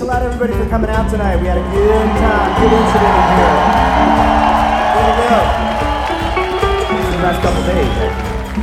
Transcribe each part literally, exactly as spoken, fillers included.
lot, everybody, for coming out tonight. We had a good time, good incident in here. Way to go. These are the last couple days.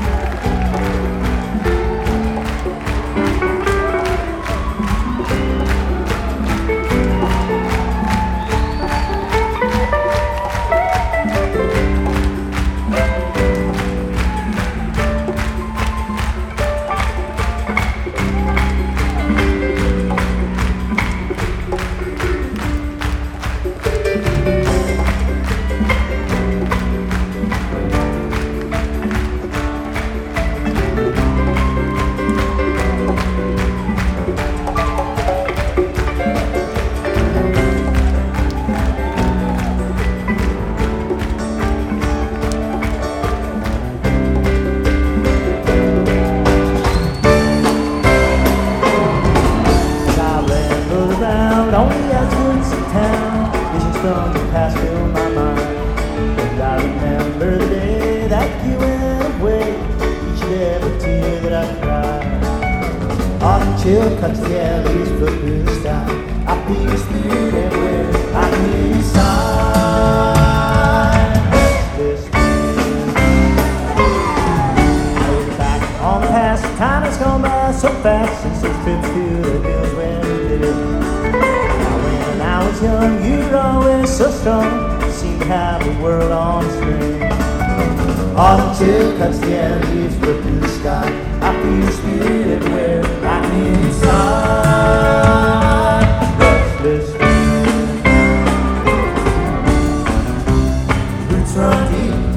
On the outskirts of town, visions from the past fill my mind. And I remember the day that you went away, each and every tear that I cried. Autumn chill cuts the alleys, foot through the sky. I feel your spirit everywhere, I hear you sigh. Restless wind. I look back on the past, time has gone by so fast since those trips to the hills where we lived. When I was young, you were always so strong, seemed to have the world on a string. Autumn chill cuts the air, leaves flip through the sky. I feel your spirit everywhere, I hear you sigh. Restless wind. Roots run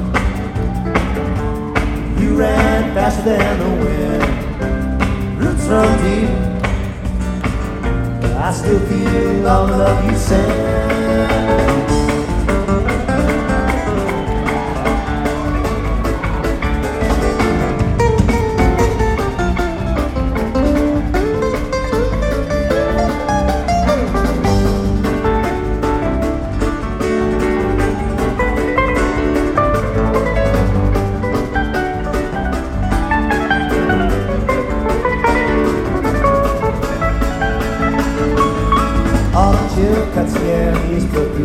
deep, you ran faster than the wind. Roots run deep, I still feel all the love you send. Autumn chill cuts the air, he's put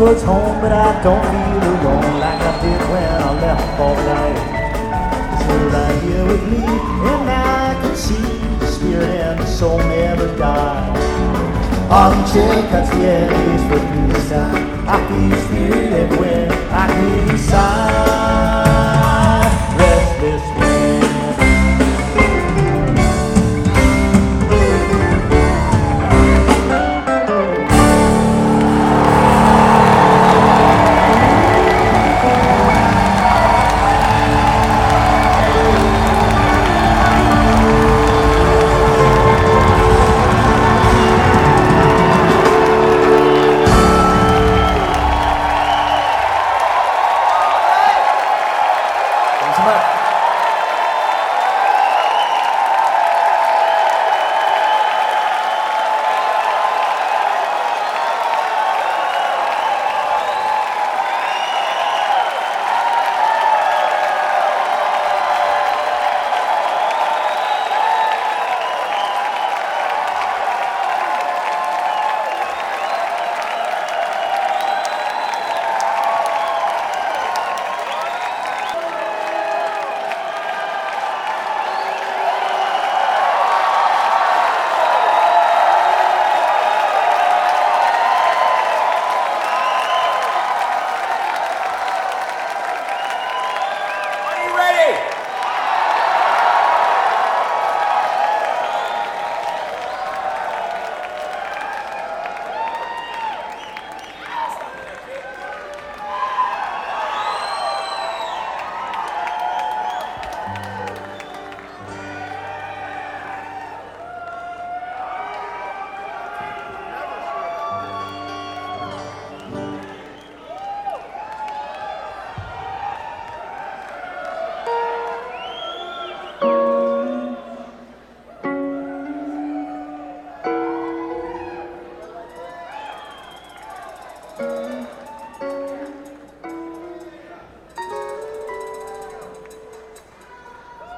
towards home, but I don't feel alone like I did when I left for the night. You're right here with me, and I can see the spirit and the soul never die. Armchair cuts the eddies for through the sound. I feel spirit everywhere, I hear you sigh.